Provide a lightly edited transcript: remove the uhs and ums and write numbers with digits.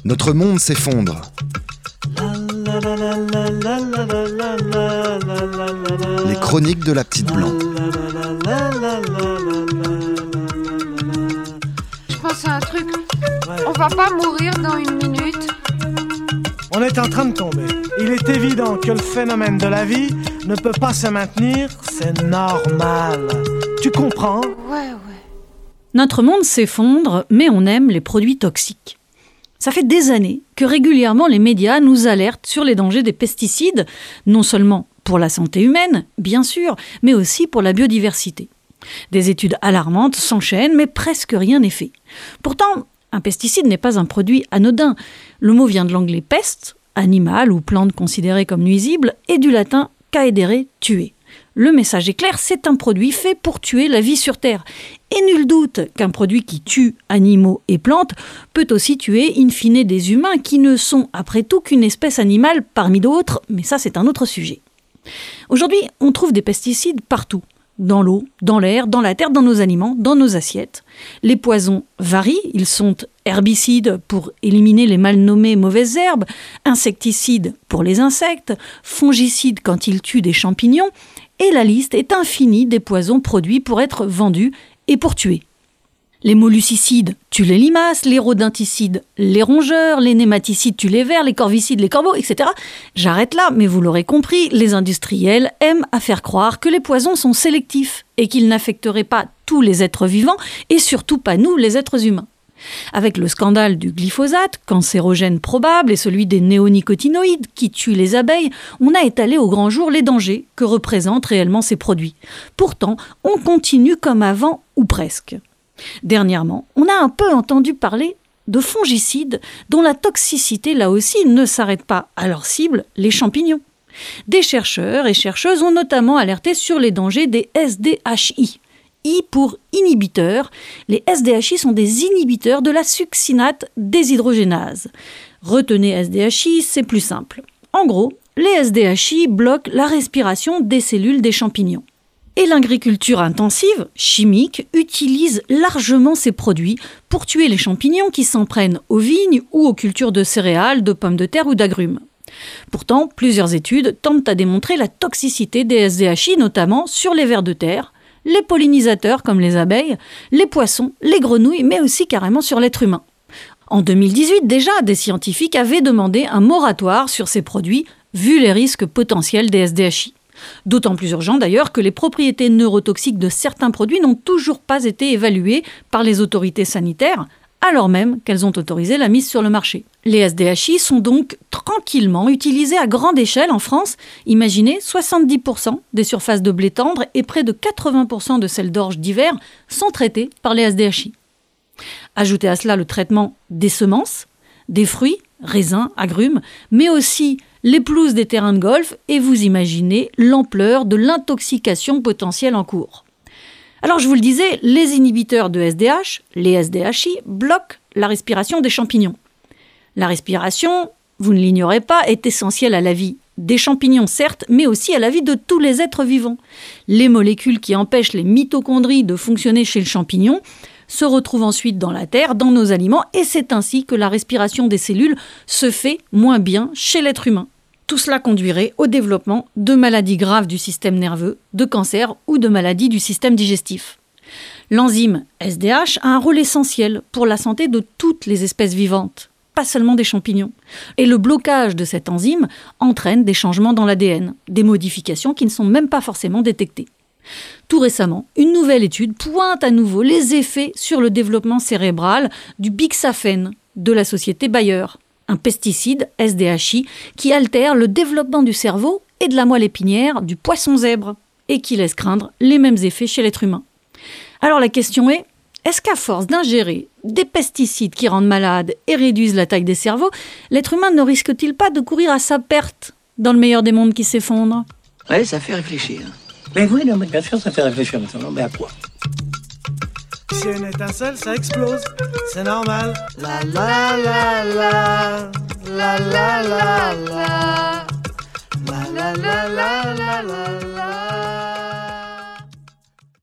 Notre monde s'effondre. Les chroniques de la petite Blanc. Je pense à un truc. On va pas mourir dans une minute. On est en train de tomber. Il est évident que le phénomène de la vie ne peut pas se maintenir, c'est normal. Tu comprends ? Ouais. Notre monde s'effondre, mais on aime les produits toxiques. Ça fait des années que régulièrement les médias nous alertent sur les dangers des pesticides, non seulement pour la santé humaine, bien sûr, mais aussi pour la biodiversité. Des études alarmantes s'enchaînent, mais presque rien n'est fait. Pourtant, un pesticide n'est pas un produit anodin. Le mot vient de l'anglais peste, animal ou plante considérée comme nuisible, et du latin caedere, tuer. Le message est clair, c'est un produit fait pour tuer la vie sur Terre. Et nul doute qu'un produit qui tue animaux et plantes peut aussi tuer in fine des humains qui ne sont après tout qu'une espèce animale parmi d'autres, mais ça c'est un autre sujet. Aujourd'hui, on trouve des pesticides partout. Dans l'eau, dans l'air, dans la terre, dans nos aliments, dans nos assiettes. Les poisons varient, ils sont herbicides pour éliminer les mal nommées mauvaises herbes, insecticides pour les insectes, fongicides quand ils tuent des champignons, et la liste est infinie des poisons produits pour être vendus et pour tuer. Les molluscicides tuent les limaces, les rodenticides les rongeurs, les nématicides tuent les vers, les corvicides les corbeaux, etc. J'arrête là, mais vous l'aurez compris, les industriels aiment à faire croire que les poisons sont sélectifs et qu'ils n'affecteraient pas tous les êtres vivants et surtout pas nous, les êtres humains. Avec le scandale du glyphosate, cancérogène probable, et celui des néonicotinoïdes qui tuent les abeilles, on a étalé au grand jour les dangers que représentent réellement ces produits. Pourtant, on continue comme avant, ou presque. Dernièrement, on a un peu entendu parler de fongicides dont la toxicité, là aussi, ne s'arrête pas à leur cible, les champignons. Des chercheurs et chercheuses ont notamment alerté sur les dangers des SDHI. I pour inhibiteurs. Les SDHI sont des inhibiteurs de la succinate déshydrogénase. Retenez SDHI, c'est plus simple. En gros, les SDHI bloquent la respiration des cellules des champignons. Et l'agriculture intensive, chimique, utilise largement ces produits pour tuer les champignons qui s'en prennent aux vignes ou aux cultures de céréales, de pommes de terre ou d'agrumes. Pourtant, plusieurs études tentent à démontrer la toxicité des SDHI, notamment sur les vers de terre, les pollinisateurs comme les abeilles, les poissons, les grenouilles, mais aussi carrément sur l'être humain. En 2018, déjà, des scientifiques avaient demandé un moratoire sur ces produits, vu les risques potentiels des SDHI. D'autant plus urgent d'ailleurs que les propriétés neurotoxiques de certains produits n'ont toujours pas été évaluées par les autorités sanitaires, alors même qu'elles ont autorisé la mise sur le marché. Les SDHI sont donc tranquillement utilisés à grande échelle en France. Imaginez, 70% des surfaces de blé tendre et près de 80% de celles d'orge d'hiver sont traitées par les SDHI. Ajoutez à cela le traitement des semences, des fruits, raisins, agrumes, mais aussi les pelouses des terrains de golf et vous imaginez l'ampleur de l'intoxication potentielle en cours. Alors je vous le disais, les inhibiteurs de SDH, les SDHI, bloquent la respiration des champignons. La respiration, vous ne l'ignorez pas, est essentielle à la vie des champignons certes, mais aussi à la vie de tous les êtres vivants. Les molécules qui empêchent les mitochondries de fonctionner chez le champignon se retrouvent ensuite dans la terre, dans nos aliments, et c'est ainsi que la respiration des cellules se fait moins bien chez l'être humain. Tout cela conduirait au développement de maladies graves du système nerveux, de cancers ou de maladies du système digestif. L'enzyme SDH a un rôle essentiel pour la santé de toutes les espèces vivantes, pas seulement des champignons. Et le blocage de cette enzyme entraîne des changements dans l'ADN, des modifications qui ne sont même pas forcément détectées. Tout récemment, une nouvelle étude pointe à nouveau les effets sur le développement cérébral du bixaphène de la société Bayer, un pesticide SDHI qui altère le développement du cerveau et de la moelle épinière du poisson zèbre et qui laisse craindre les mêmes effets chez l'être humain. Alors la question est, est-ce qu'à force d'ingérer des pesticides qui rendent malades et réduisent la taille des cerveaux, l'être humain ne risque-t-il pas de courir à sa perte dans le meilleur des mondes qui s'effondre ? Oui, ça fait réfléchir. Mais oui, non, mais bien sûr, ça fait réfléchir maintenant. Mais à quoi ? Si une étincelle, ça explose. C'est normal. La la la la. La la la la. La la la la la la.